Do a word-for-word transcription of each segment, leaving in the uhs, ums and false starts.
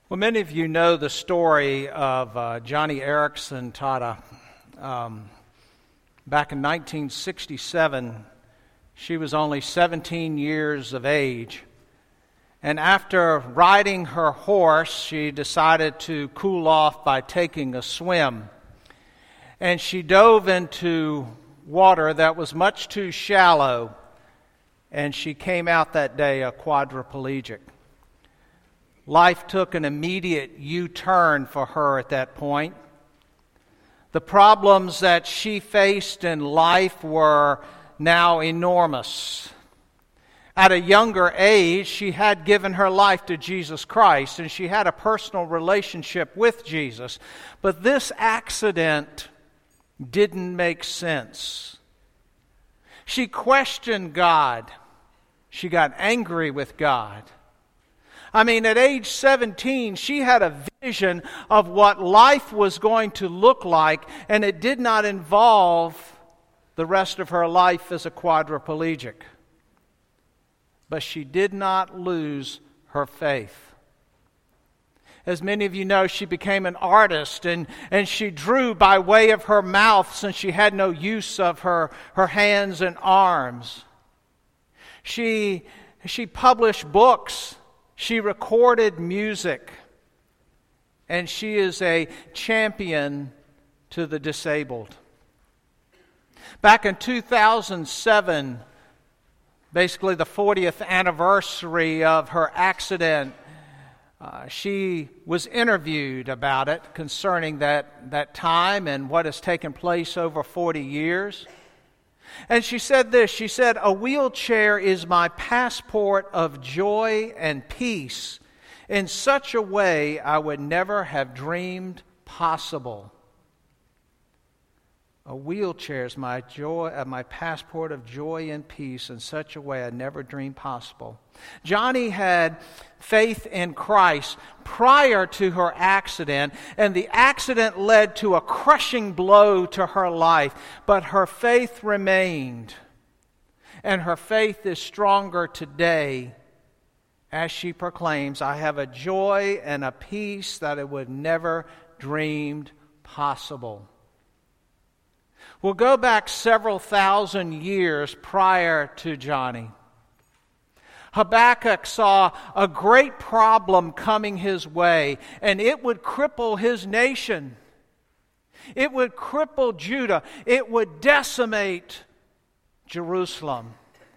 Well, many of you know the story of uh, Joni Eareckson Tada. Um, back in nineteen sixty-seven, she was only seventeen years of age. And after riding her horse, she decided to cool off by taking a swim. And she dove into water that was much too shallow, and she came out that day a quadriplegic. Life took an immediate U-turn for her at that point. The problems that she faced in life were now enormous. At a younger age, she had given her life to Jesus Christ, and she had a personal relationship with Jesus. But this accident didn't make sense. She questioned God. She got angry with God. I mean, at age seventeen, she had a vision of what life was going to look like, and it did not involve the rest of her life as a quadriplegic. But she did not lose her faith. As many of you know, she became an artist, and, and she drew by way of her mouth since she had no use of her, her hands and arms. She, she published books. She recorded music, and she is a champion to the disabled. Back in two thousand seven, basically the fortieth anniversary of her accident, uh, she was interviewed about it concerning that, that time and what has taken place over forty years. And she said this, she said, "A wheelchair is my passport of joy and peace in such a way I would never have dreamed possible." A wheelchair is my joy, uh, my passport of joy and peace in such a way I never dreamed possible. Joni had faith in Christ prior to her accident, and the accident led to a crushing blow to her life, but her faith remained, and her faith is stronger today as she proclaims, "I have a joy and a peace that I would never dreamed possible." We'll go back several thousand years prior to Joni. Habakkuk saw a great problem coming his way, and it would cripple his nation. It would cripple Judah. It would decimate Jerusalem.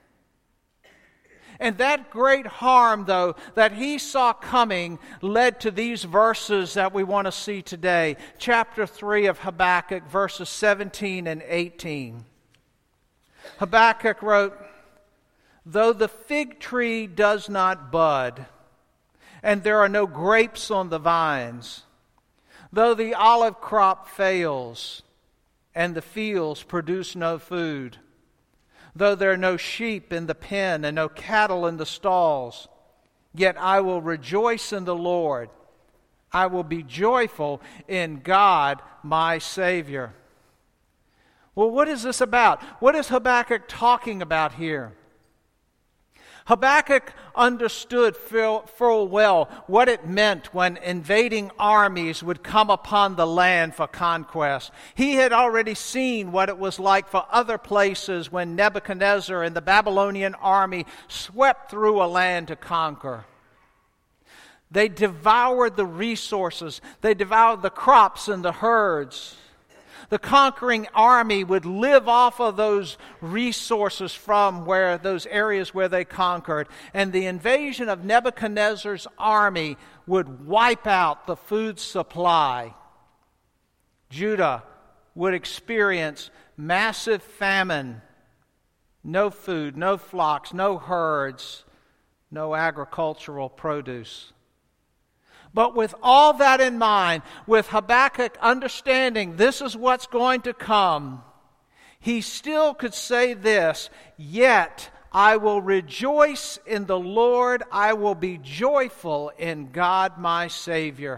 And that great harm, though, that he saw coming led to these verses that we want to see today. Chapter three of Habakkuk, verses seventeen and eighteen. Habakkuk wrote, "Though the fig tree does not bud, and there are no grapes on the vines, though the olive crop fails, and the fields produce no food, though there are no sheep in the pen and no cattle in the stalls, yet I will rejoice in the Lord. I will be joyful in God my Savior." Well, what is this about? What is Habakkuk talking about here? Habakkuk understood full well what it meant when invading armies would come upon the land for conquest. He had already seen what it was like for other places when Nebuchadnezzar and the Babylonian army swept through a land to conquer. They devoured the resources. They devoured the crops and the herds. The conquering army would live off of those resources from where those areas where they conquered. And the invasion of Nebuchadnezzar's army would wipe out the food supply. Judah would experience massive famine. No food, no flocks, no herds, no agricultural produce. But with all that in mind, with Habakkuk understanding this is what's going to come, he still could say this, "Yet I will rejoice in the Lord, I will be joyful in God my Savior."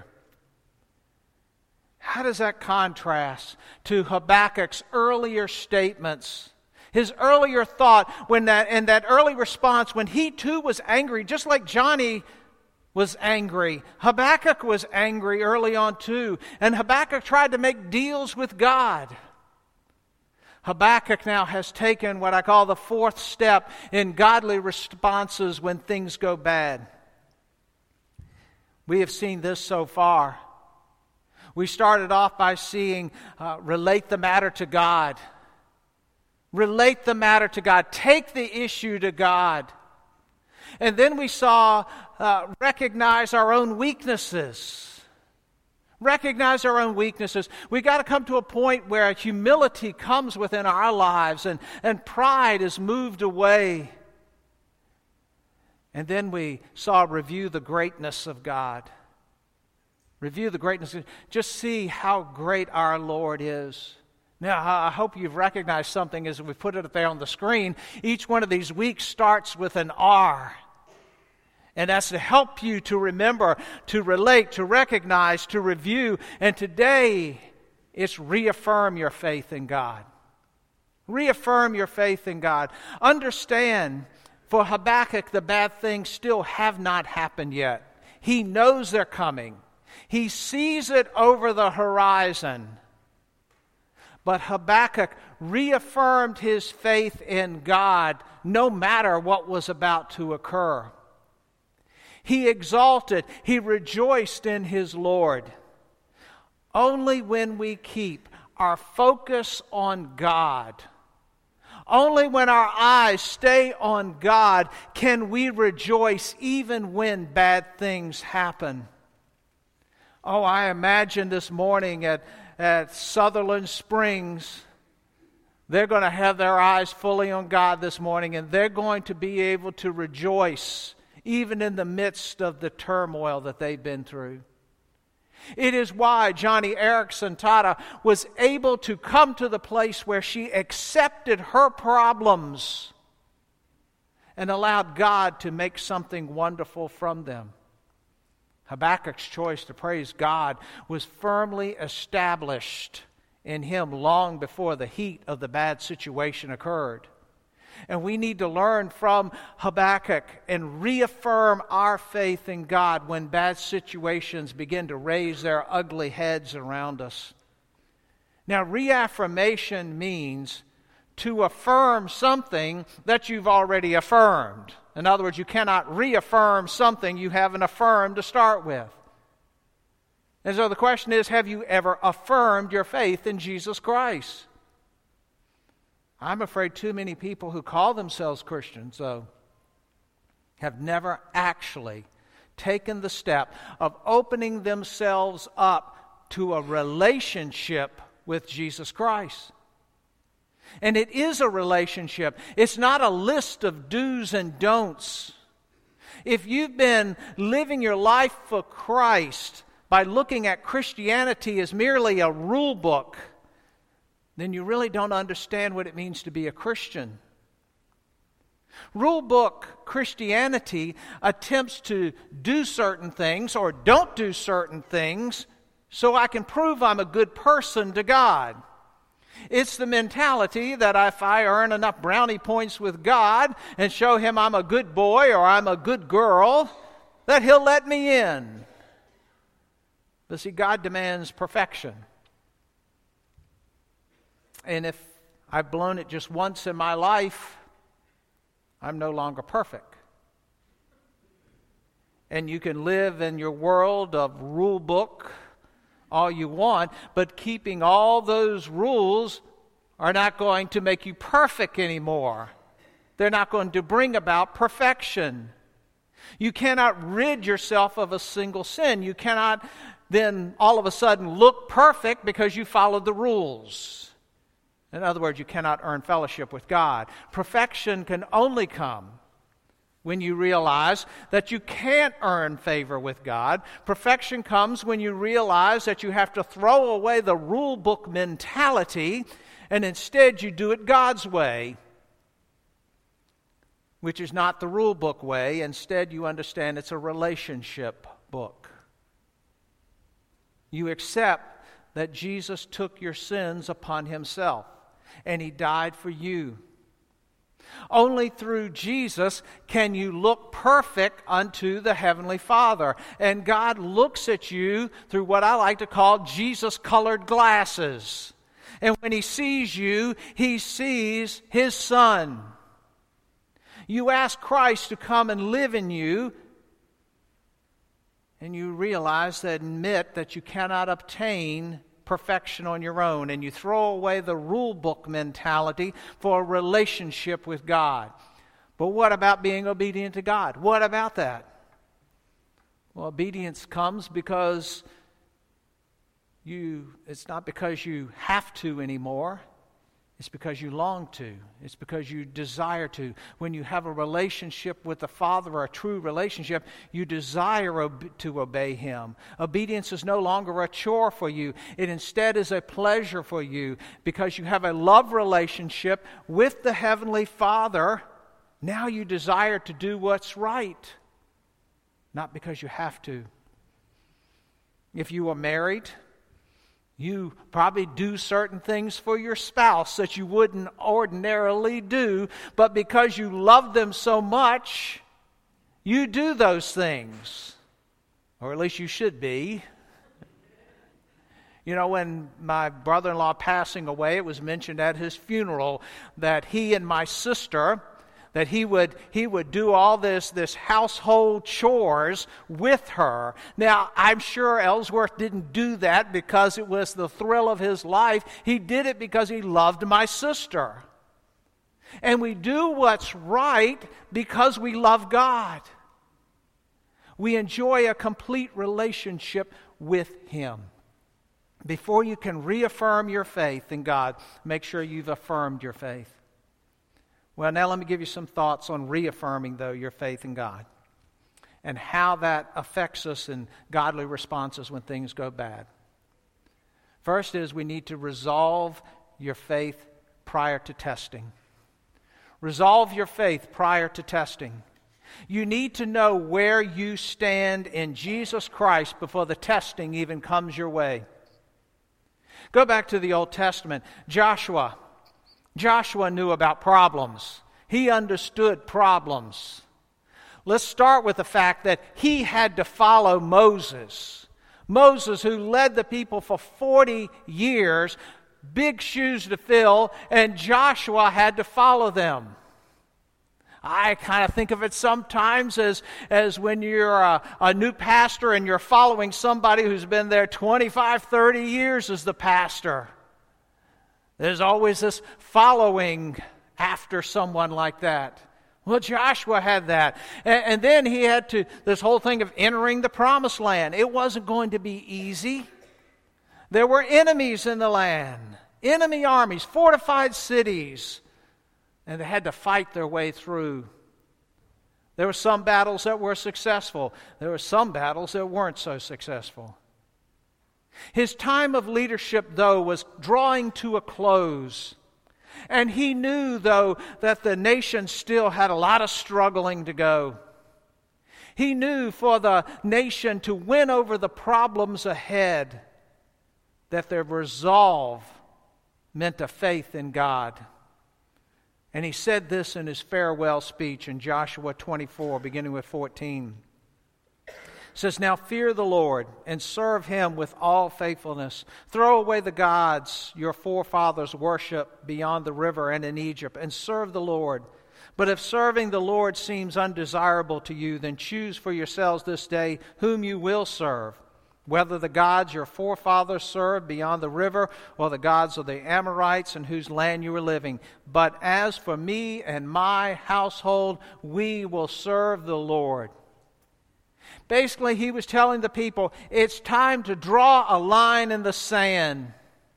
How does that contrast to Habakkuk's earlier statements? His earlier thought when that, and that early response when he too was angry, just like Joni was angry. Habakkuk was angry early on too. And Habakkuk tried to make deals with God. Habakkuk now has taken what I call the fourth step in godly responses when things go bad. We have seen this so far. We started off by seeing uh, relate the matter to God. Relate the matter to God. Take the issue to God. And then we saw uh, recognize our own weaknesses. Recognize our own weaknesses. We've got to come to a point where humility comes within our lives and, and pride is moved away. And then we saw review the greatness of God. Review the greatness. Just see how great our Lord is. Now, I hope you've recognized something as we put it there on the screen. Each one of these weeks starts with an R. And that's to help you to remember, to relate, to recognize, to review. And today, it's reaffirm your faith in God. Reaffirm your faith in God. Understand, for Habakkuk, the bad things still have not happened yet. He knows they're coming. He sees it over the horizon. But Habakkuk reaffirmed his faith in God no matter what was about to occur. He exalted, he rejoiced in his Lord. Only when we keep our focus on God, only when our eyes stay on God can we rejoice even when bad things happen. Oh, I imagine this morning at At Sutherland Springs, they're going to have their eyes fully on God this morning, and they're going to be able to rejoice even in the midst of the turmoil that they've been through. It is why Joni Eareckson Tada was able to come to the place where she accepted her problems and allowed God to make something wonderful from them. Habakkuk's choice to praise God was firmly established in him long before the heat of the bad situation occurred. And we need to learn from Habakkuk and reaffirm our faith in God when bad situations begin to raise their ugly heads around us. Now, reaffirmation means to affirm something that you've already affirmed. In other words, you cannot reaffirm something you haven't affirmed to start with. And so the question is, have you ever affirmed your faith in Jesus Christ? I'm afraid too many people who call themselves Christians, though, have never actually taken the step of opening themselves up to a relationship with Jesus Christ. And it is a relationship. It's not a list of do's and don'ts. If you've been living your life for Christ by looking at Christianity as merely a rule book, then you really don't understand what it means to be a Christian. Rule book Christianity attempts to do certain things or don't do certain things so I can prove I'm a good person to God. It's the mentality that if I earn enough brownie points with God and show Him I'm a good boy or I'm a good girl, that He'll let me in. But see, God demands perfection. And if I've blown it just once in my life, I'm no longer perfect. And you can live in your world of rule book all you want, but keeping all those rules are not going to make you perfect anymore. They're not going to bring about perfection. You cannot rid yourself of a single sin. You cannot then all of a sudden look perfect because you followed the rules. In other words, you cannot earn fellowship with God. Perfection can only come when you realize that you can't earn favor with God. Perfection comes when you realize that you have to throw away the rule book mentality and instead you do it God's way, which is not the rule book way. Instead, you understand it's a relationship book. You accept that Jesus took your sins upon Himself and He died for you. Only through Jesus can you look perfect unto the Heavenly Father. And God looks at you through what I like to call Jesus-colored glasses. And when He sees you, He sees His Son. You ask Christ to come and live in you, and you realize that admit that you cannot obtain perfection on your own, and you throw away the rule book mentality for a relationship with God. But what about being obedient to God? What about that? Well, obedience comes because you it's not because you have to anymore. It's because you long to. It's because you desire to. When you have a relationship with the Father, or a true relationship, you desire ob- to obey Him. Obedience is no longer a chore for you. It instead is a pleasure for you because you have a love relationship with the Heavenly Father. Now you desire to do what's right, not because you have to. If you are married, you probably do certain things for your spouse that you wouldn't ordinarily do, but because you love them so much, you do those things. Or at least you should be. You know, when my brother-in-law passing away, it was mentioned at his funeral that he and my sister, that he would he would do all this, this household chores with her. Now, I'm sure Ellsworth didn't do that because it was the thrill of his life. He did it because he loved my sister. And we do what's right because we love God. We enjoy a complete relationship with Him. Before you can reaffirm your faith in God, make sure you've affirmed your faith. Well, now let me give you some thoughts on reaffirming, though, your faith in God and how that affects us in godly responses when things go bad. First is we need to resolve your faith prior to testing. Resolve your faith prior to testing. You need to know where you stand in Jesus Christ before the testing even comes your way. Go back to the Old Testament. Joshua. Joshua knew about problems. He understood problems. Let's start with the fact that he had to follow Moses. Moses, who led the people for forty years, big shoes to fill, and Joshua had to follow them. I kind of think of it sometimes as, as when you're a, a new pastor and you're following somebody who's been there twenty-five, thirty years as the pastor. There's always this following after someone like that. Well, Joshua had that. And, and then he had to, this whole thing of entering the promised land. It wasn't going to be easy. There were enemies in the land, enemy armies, fortified cities, and they had to fight their way through. There were some battles that were successful. There were some battles that weren't so successful. His time of leadership, though, was drawing to a close. And he knew, though, that the nation still had a lot of struggling to go. He knew for the nation to win over the problems ahead, that their resolve meant a faith in God. And he said this in his farewell speech in Joshua twenty-four, beginning with fourteen. It says, "Now fear the Lord and serve Him with all faithfulness. Throw away the gods your forefathers worshiped beyond the river and in Egypt, and serve the Lord. But if serving the Lord seems undesirable to you, then choose for yourselves this day whom you will serve, whether the gods your forefathers served beyond the river, or the gods of the Amorites in whose land you are living. But as for me and my household, we will serve the Lord." Basically, he was telling the people, it's time to draw a line in the sand.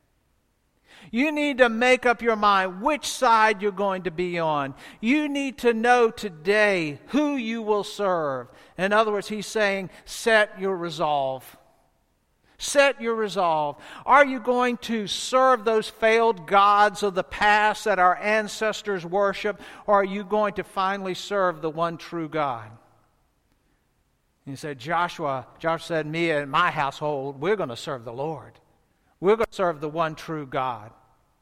You need to make up your mind which side you're going to be on. You need to know today who you will serve. In other words, he's saying, set your resolve. Set your resolve. Are you going to serve those failed gods of the past that our ancestors worshiped, or are you going to finally serve the one true God? And he said, Joshua, Joshua said, me and my household, we're going to serve the Lord. We're going to serve the one true God.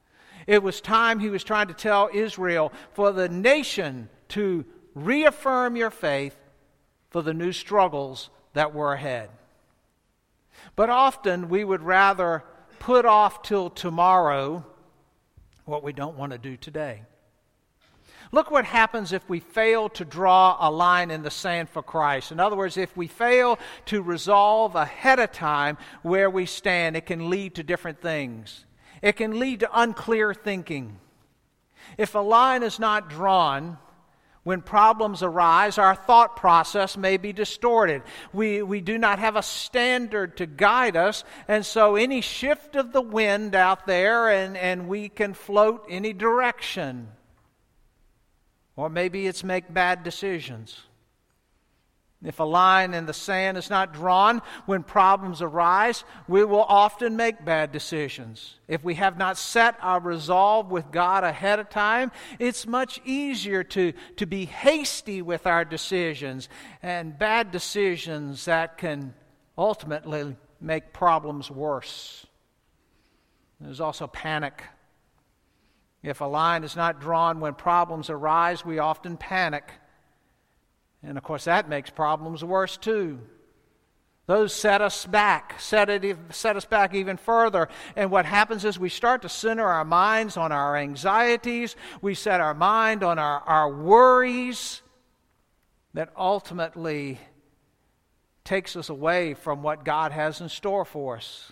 It was time, he was trying to tell Israel, for the nation to reaffirm your faith for the new struggles that were ahead. But often we would rather put off till tomorrow what we don't want to do today. Look what happens if we fail to draw a line in the sand for Christ. In other words, if we fail to resolve ahead of time where we stand, it can lead to different things. It can lead to unclear thinking. If a line is not drawn, when problems arise, our thought process may be distorted. We, we do not have a standard to guide us, and so any shift of the wind out there, and, and we can float any direction. Or maybe it's make bad decisions. If a line in the sand is not drawn when problems arise, we will often make bad decisions. If we have not set our resolve with God ahead of time, it's much easier to, to be hasty with our decisions, and bad decisions that can ultimately make problems worse. There's also panic. If a line is not drawn when problems arise, we often panic. And of course, that makes problems worse too. Those set us back, set, it, set us back even further. And what happens is we start to center our minds on our anxieties. We set our mind on our, our worries that ultimately takes us away from what God has in store for us.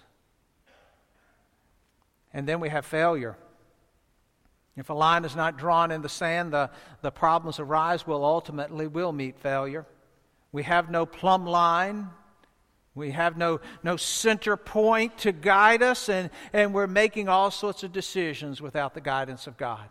And then we have failure. If a line is not drawn in the sand, the, the problems arise, we'll ultimately will meet failure. We have no plumb line. We have no, no center point to guide us, and, and we're making all sorts of decisions without the guidance of God.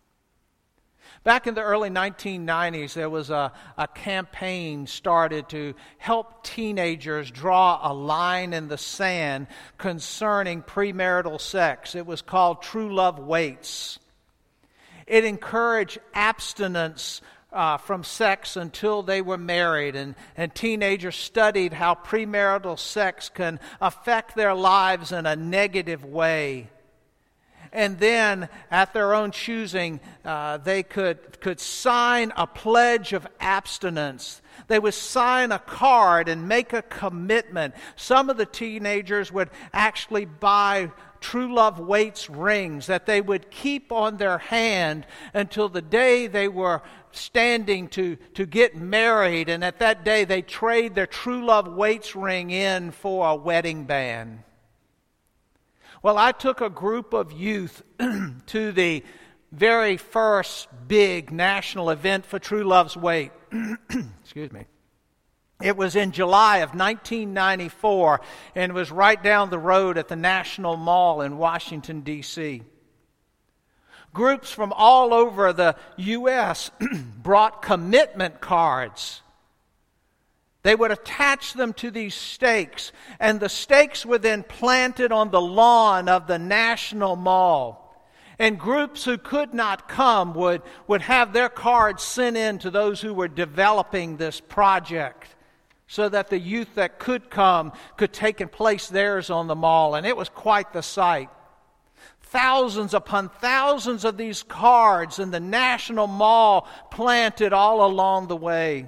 Back in the early nineteen nineties, there was a, a campaign started to help teenagers draw a line in the sand concerning premarital sex. It was called True Love Waits. It encouraged abstinence uh, from sex until they were married, and, and teenagers studied how premarital sex can affect their lives in a negative way. And then, at their own choosing, uh, they could, could sign a pledge of abstinence. They would sign a card and make a commitment. Some of the teenagers would actually buy True Love Waits rings that they would keep on their hand until the day they were standing to, to get married. And at that day, they trade their True Love Waits ring in for a wedding band. Well, I took a group of youth to the very first big national event for True Love's Wait. Excuse me. It was in July of nineteen ninety-four, and it was right down the road at the National Mall in Washington, D C Groups from all over the U S brought commitment cards. They would attach them to these stakes, and the stakes were then planted on the lawn of the National Mall. And groups who could not come would, would have their cards sent in to those who were developing this project, so that the youth that could come could take and place theirs on the mall. And it was quite the sight. Thousands upon thousands of these cards in the National Mall planted all along the way.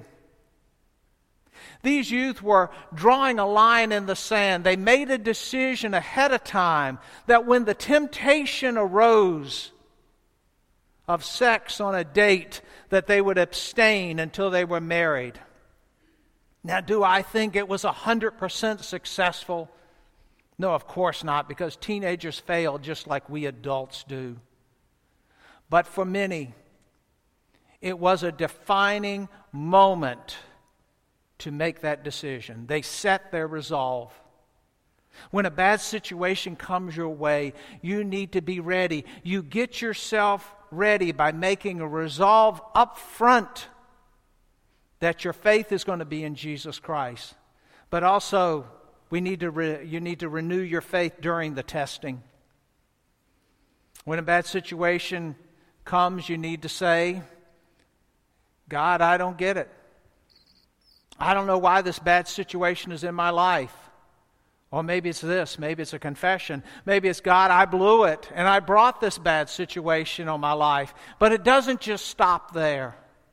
These youth were drawing a line in the sand. They made a decision ahead of time that when the temptation arose of sex on a date, that they would abstain until they were married. Now, do I think it was one hundred percent successful? No, of course not, because teenagers fail just like we adults do. But for many, it was a defining moment to make that decision. They set their resolve. When a bad situation comes your way, you need to be ready. You get yourself ready by making a resolve up front that your faith is going to be in Jesus Christ. But also, we need to re- you need to renew your faith during the testing. When a bad situation comes, you need to say, God, I don't get it. I don't know why this bad situation is in my life. Or maybe it's this, maybe it's a confession. Maybe it's, God, I blew it, and I brought this bad situation on my life. But it doesn't just stop there.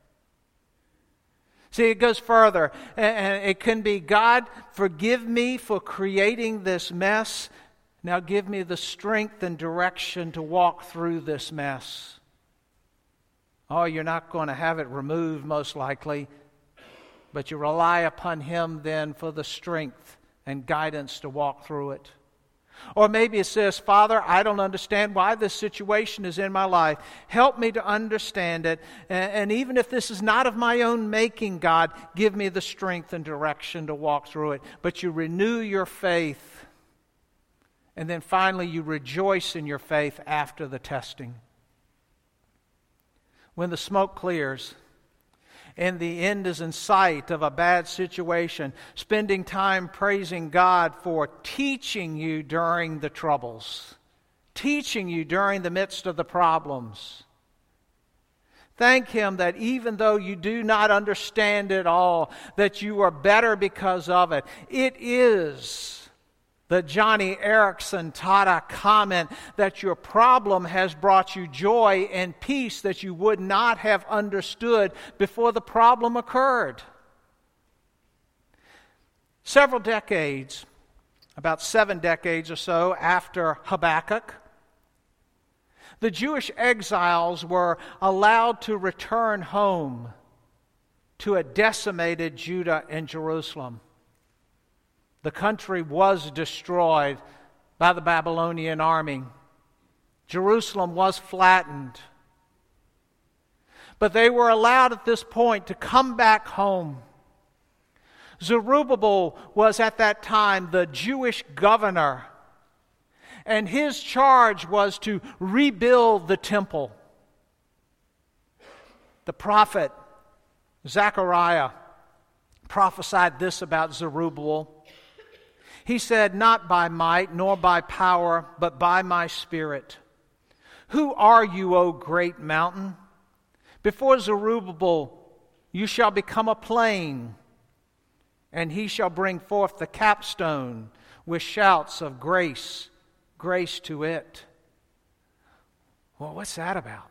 See, it goes further. And it can be, God, forgive me for creating this mess. Now give me the strength and direction to walk through this mess. Oh, you're not going to have it removed, most likely. But you rely upon Him then for the strength and guidance to walk through it. Or maybe it says, Father, I don't understand why this situation is in my life. Help me to understand it. And, and even if this is not of my own making, God, give me the strength and direction to walk through it. But you renew your faith. And then finally, you rejoice in your faith after the testing. When the smoke clears, and the end is in sight of a bad situation, spending time praising God for teaching you during the troubles, teaching you during the midst of the problems. Thank Him that even though you do not understand it all, that you are better because of it. It is the Joni Eareckson Tada comment that your problem has brought you joy and peace that you would not have understood before the problem occurred. Several decades, about seven decades or so after Habakkuk, the Jewish exiles were allowed to return home to a decimated Judah and Jerusalem. The country was destroyed by the Babylonian army. Jerusalem was flattened. But they were allowed at this point to come back home. Zerubbabel was at that time the Jewish governor, and his charge was to rebuild the temple. The prophet Zechariah prophesied this about Zerubbabel. He said, not by might nor by power, but by my Spirit. Who are you, O great mountain? Before Zerubbabel you shall become a plain, and he shall bring forth the capstone with shouts of grace, grace to it. Well, what's that about?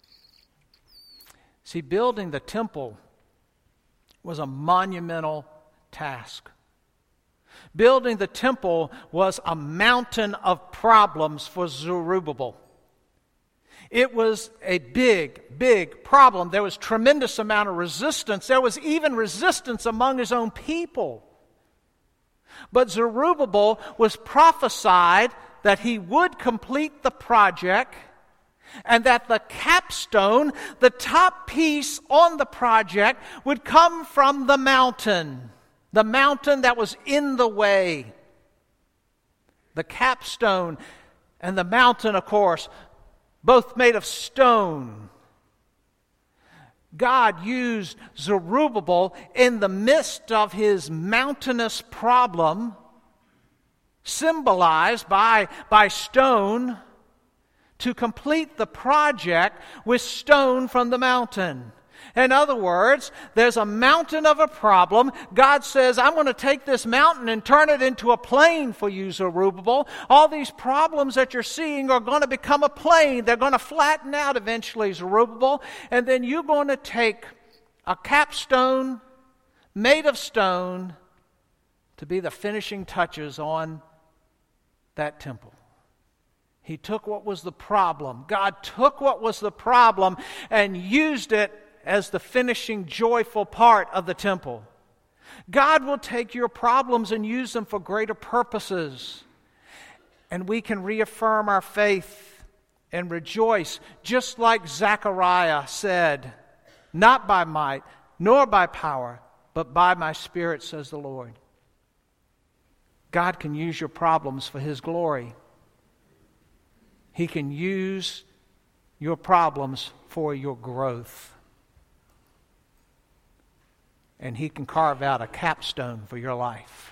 See, building the temple was a monumental task. Building the temple was a mountain of problems for Zerubbabel. It was a big, big problem. There was tremendous amount of resistance. There was even resistance among his own people. But Zerubbabel was prophesied that he would complete the project and that the capstone, the top piece on the project, would come from the mountain. The mountain that was in the way. The capstone and the mountain, of course, both made of stone. God used Zerubbabel in the midst of his mountainous problem, symbolized by, by stone, to complete the project with stone from the mountain. In other words, there's a mountain of a problem. God says, I'm going to take this mountain and turn it into a plain for you, Zerubbabel. All these problems that you're seeing are going to become a plain. They're going to flatten out eventually, Zerubbabel. And then you're going to take a capstone made of stone to be the finishing touches on that temple. He took what was the problem. God took what was the problem and used it as the finishing joyful part of the temple. God will take your problems and use them for greater purposes. And we can reaffirm our faith and rejoice, just like Zechariah said, not by might, nor by power, but by my Spirit, says the Lord. God can use your problems for His glory. He can use your problems for your growth. And He can carve out a capstone for your life.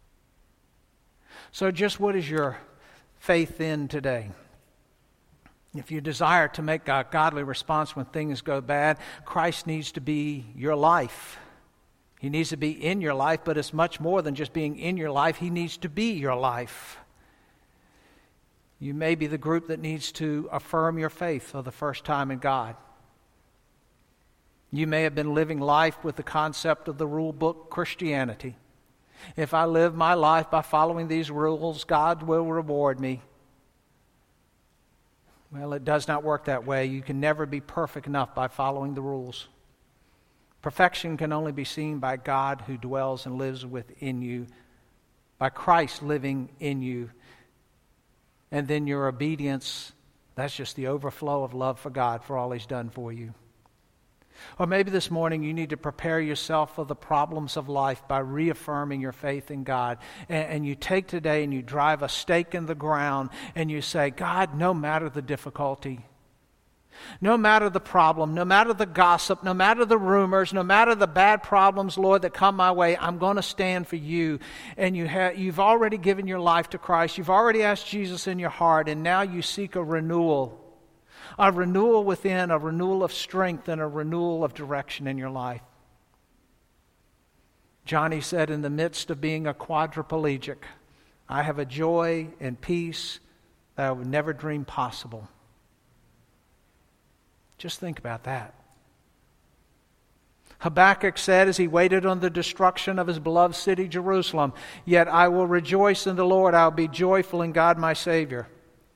So just what is your faith in today? If you desire to make a godly response when things go bad, Christ needs to be your life. He needs to be in your life, but it's much more than just being in your life. He needs to be your life. You may be the group that needs to affirm your faith for the first time in God. You may have been living life with the concept of the rule book Christianity. If I live my life by following these rules, God will reward me. Well, it does not work that way. You can never be perfect enough by following the rules. Perfection can only be seen by God who dwells and lives within you, by Christ living in you. And then your obedience, that's just the overflow of love for God for all He's done for you. Or maybe this morning you need to prepare yourself for the problems of life by reaffirming your faith in God. And, and you take today and you drive a stake in the ground and you say, God, no matter the difficulty, no matter the problem, no matter the gossip, no matter the rumors, no matter the bad problems, Lord, that come my way, I'm going to stand for you. And you have, you've already given your life to Christ. You've already asked Jesus in your heart, and now you seek a renewal. A renewal within, a renewal of strength, and a renewal of direction in your life. Johnny said, in the midst of being a quadriplegic, I have a joy and peace that I would never dream possible. Just think about that. Habakkuk said as he waited on the destruction of his beloved city, Jerusalem, yet I will rejoice in the Lord, I will be joyful in God my Savior.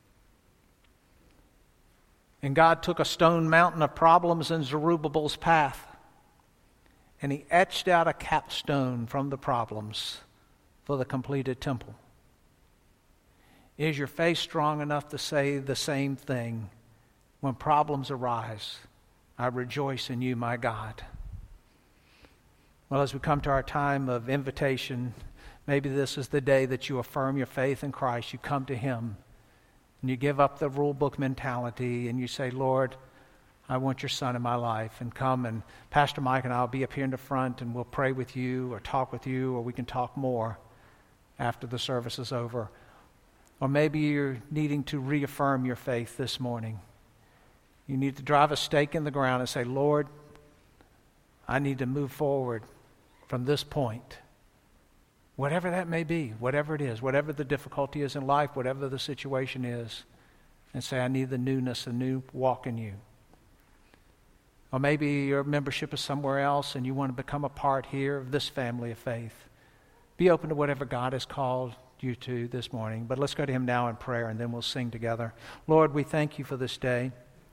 And God took a stone mountain of problems in Zerubbabel's path, and He etched out a capstone from the problems for the completed temple. Is your faith strong enough to say the same thing? When problems arise, I rejoice in you, my God. Well, as we come to our time of invitation, maybe this is the day that you affirm your faith in Christ. You come to Him and you give up the rule book mentality and you say, Lord, I want your Son in my life. And come, and Pastor Mike and I will be up here in the front and we'll pray with you or talk with you, or we can talk more after the service is over. Or maybe you're needing to reaffirm your faith this morning. You need to drive a stake in the ground and say, Lord, I need to move forward from this point. Whatever that may be, whatever it is, whatever the difficulty is in life, whatever the situation is, and say, I need the newness, a new walk in you. Or maybe your membership is somewhere else and you want to become a part here of this family of faith. Be open to whatever God has called you to this morning. But let's go to Him now in prayer and then we'll sing together. Lord, we thank you for this day.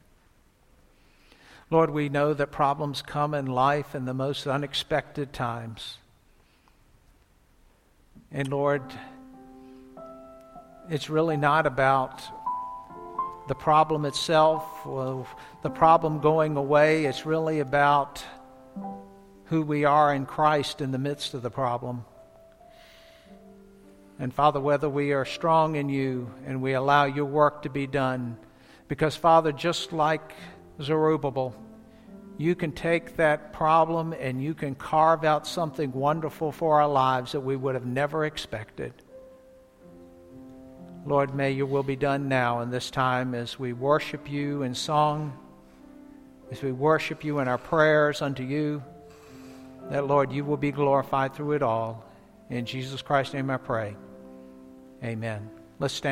Lord, we know that problems come in life in the most unexpected times. And Lord, it's really not about the problem itself, or the problem going away. It's really about who we are in Christ in the midst of the problem. And Father, whether we are strong in you and we allow your work to be done, because Father, just like Zerubbabel, you can take that problem and you can carve out something wonderful for our lives that we would have never expected. Lord, may your will be done now in this time as we worship you in song, as we worship you in our prayers unto you, that, Lord, you will be glorified through it all. In Jesus Christ's name I pray. Amen. Let's stand.